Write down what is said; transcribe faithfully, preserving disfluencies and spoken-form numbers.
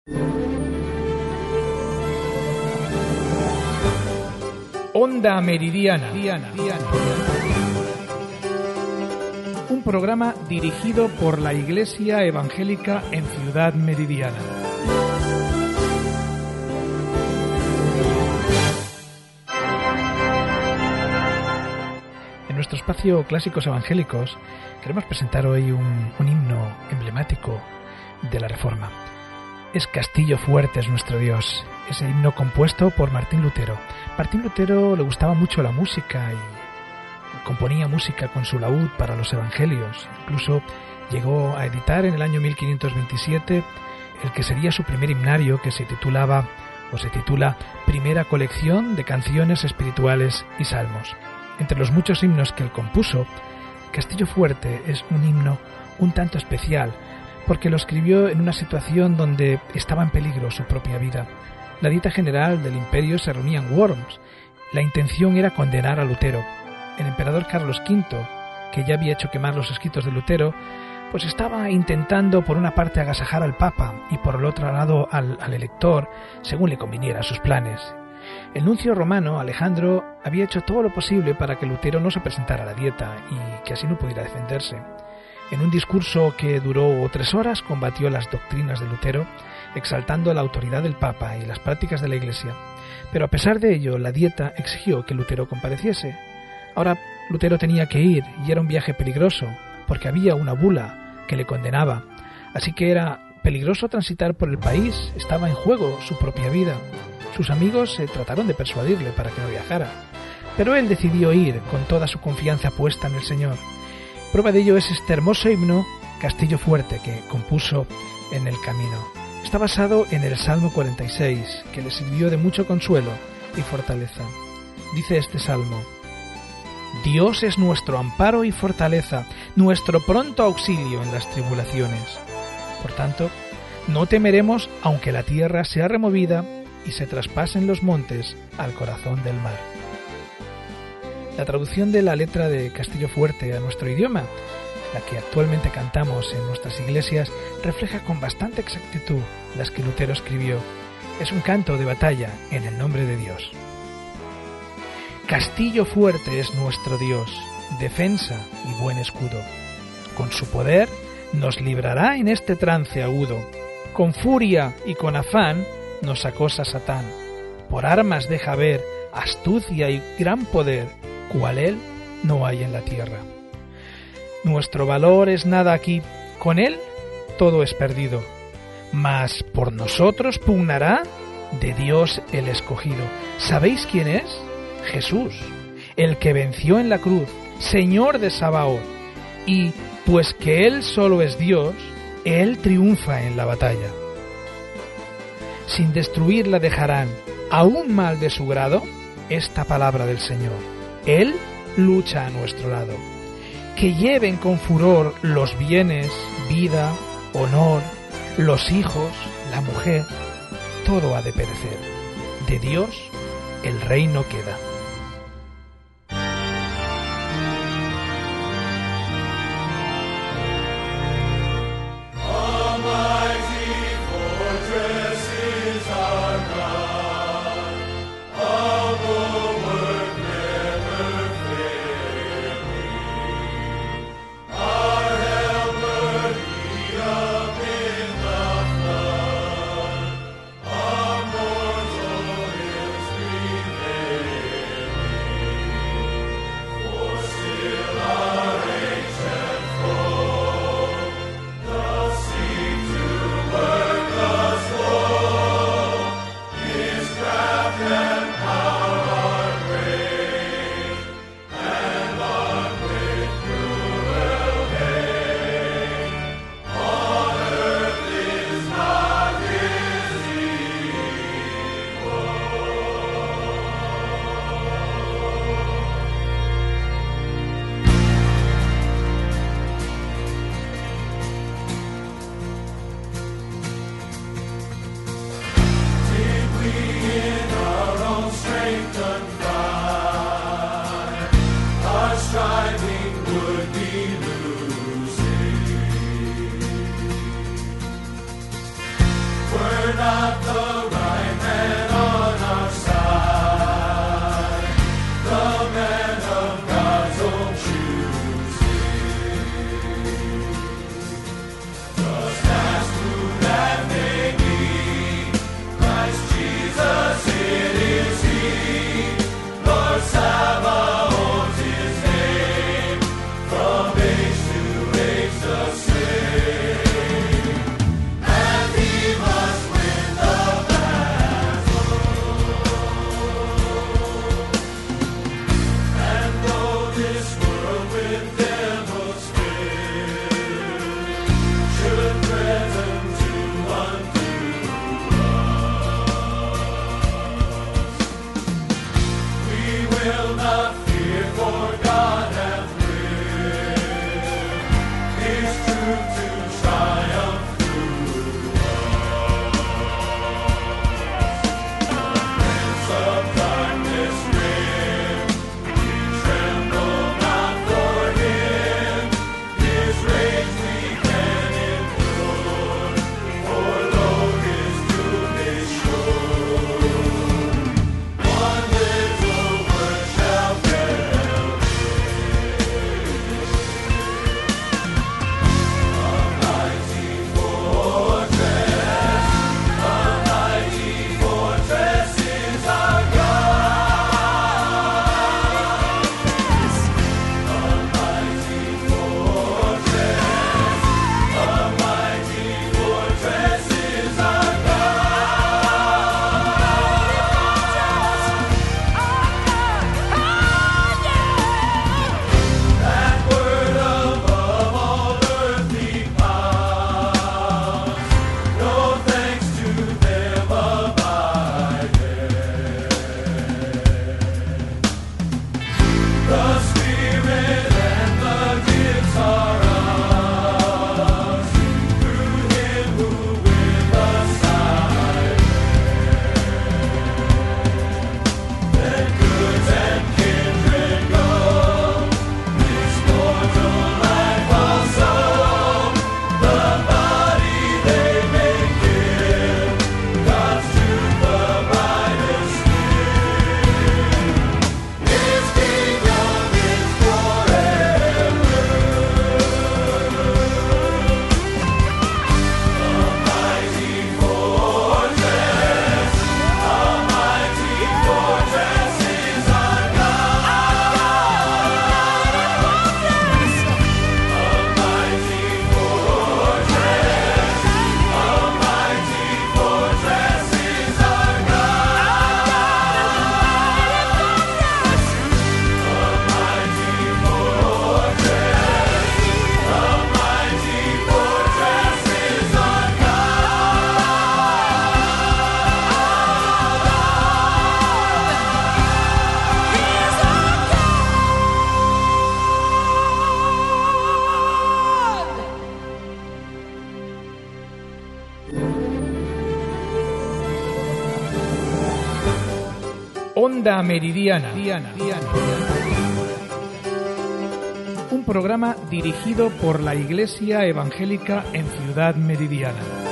Onda Meridiana, un programa dirigido por la Iglesia Evangélica en Ciudad Meridiana. En nuestro espacio Clásicos Evangélicos queremos presentar hoy un, un himno emblemático de la Reforma. Es Castillo fuerte es nuestro Dios. Es el himno compuesto por Martín Lutero. Martín Lutero le gustaba mucho la música y componía música con su laúd para los evangelios. Incluso llegó a editar en el año mil quinientos veintisiete el que sería su primer himnario, que se titulaba o se titula Primera colección de canciones espirituales y salmos. Entre los muchos himnos que él compuso, Castillo fuerte es un himno un tanto especial, porque lo escribió en una situación donde estaba en peligro su propia vida. La Dieta General del Imperio se reunía en Worms. La intención era condenar a Lutero. El emperador Carlos quinto, que ya había hecho quemar los escritos de Lutero, pues estaba intentando por una parte agasajar al Papa y por el otro lado al, al elector, según le conviniera a sus planes. El nuncio romano, Alejandro, había hecho todo lo posible para que Lutero no se presentara a la Dieta y que así no pudiera defenderse. En un discurso que duró tres horas combatió las doctrinas de Lutero, exaltando la autoridad del Papa y las prácticas de la Iglesia. Pero a pesar de ello, la Dieta exigió que Lutero compareciese. Ahora Lutero tenía que ir y era un viaje peligroso, porque había una bula que le condenaba. Así que era peligroso transitar por el país, estaba en juego su propia vida. Sus amigos se trataron de persuadirle para que no viajara, pero él decidió ir con toda su confianza puesta en el Señor. Prueba de ello es este hermoso himno Castillo fuerte que compuso en el camino. Está basado en el Salmo cuarenta y seis, que le sirvió de mucho consuelo y fortaleza. Dice este salmo: Dios es nuestro amparo y fortaleza, nuestro pronto auxilio en las tribulaciones. Por tanto, no temeremos aunque la tierra sea removida y se traspasen los montes al corazón del mar. La traducción de la letra de Castillo fuerte a nuestro idioma, la que actualmente cantamos en nuestras iglesias, refleja con bastante exactitud las que Lutero escribió. Es un canto de batalla en el nombre de Dios. Castillo fuerte es nuestro Dios, defensa y buen escudo. Con su poder nos librará en este trance agudo. Con furia y con afán nos acosa Satán. Por armas deja ver astucia y gran poder, cual él no hay en la tierra. Nuestro valor es nada aquí, con él todo es perdido, mas por nosotros pugnará de Dios el escogido. ¿Sabéis quién es? Jesús, el que venció en la cruz, Señor de Sabaoth, y pues que él solo es Dios, él triunfa en la batalla. Sin destruirla dejarán, aún mal de su grado, esta palabra del Señor. Él lucha a nuestro lado. Que lleven con furor los bienes, vida, honor, los hijos, la mujer, todo ha de perecer. De Dios el reino queda. Onda Meridiana, Diana, Diana. Un programa dirigido por la Iglesia Evangélica en Ciudad Meridiana.